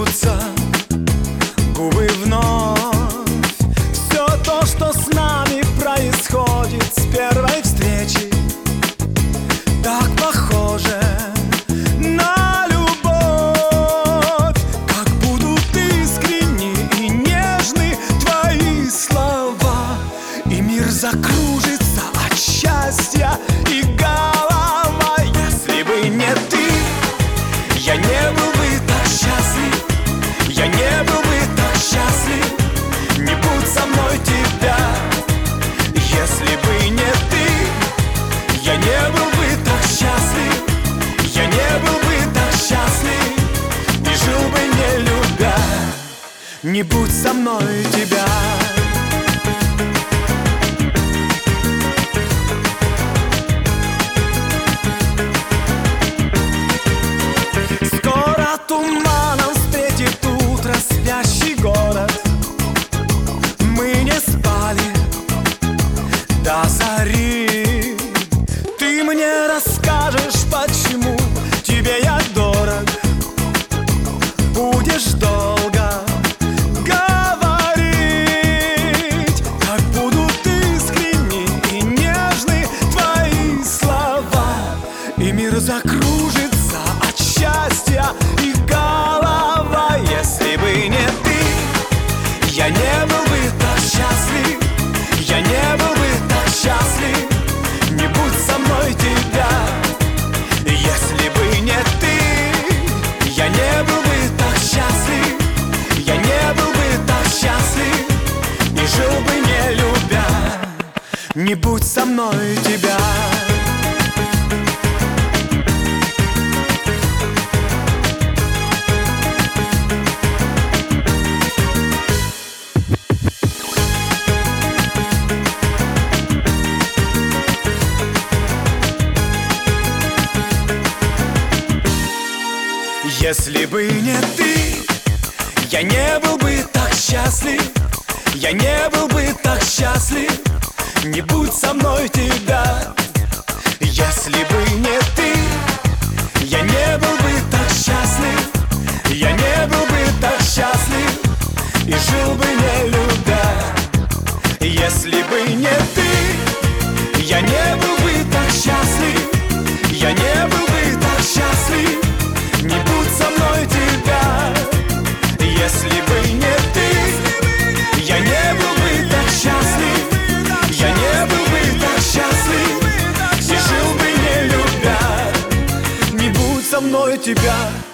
смеются губы вновь. Все то, что с нами происходит с первой встречи, так похоже на любовь. Как будут искренни и нежны твои слова, и мир закружится от счастья и голова. Если бы не ты, я не был бы так счастлив, я не был бы так счастлив. Не будь со мной тебя. Если бы не ты, я не был бы так счастлив, я не был бы так счастлив. И жил бы не любя. Не будь со мной тебя. Туманом встретит утро спящий город. Мы не спали до зари. Ты мне расскажешь, почему тебе я дорог. Будешь долго говорить, как будут искренни и нежны твои слова, и мир закружится от счастья и голова. Если бы не ты, я не был бы так счастлив, я не был бы так счастлив. Не будь со мной тебя. Если бы не ты, я не был бы так счастлив, я не был бы так счастлив. И жил бы не любя. Не будь со мной тебя. Если бы не ты, я не был бы так счастлив, я не был бы так счастлив. Не будь со мной тебя. Если бы не ты, я не был бы так счастлив, я не был бы так счастлив. И жил бы не любя. Если бы не ты, я не был бы так счастлив, я не был бы так счастлив. Не будь со мной тебя. Если бы не ты, я не был бы так счастлив, я не был бы так счастлив. И жил бы не любя. Не будь со мной тебя.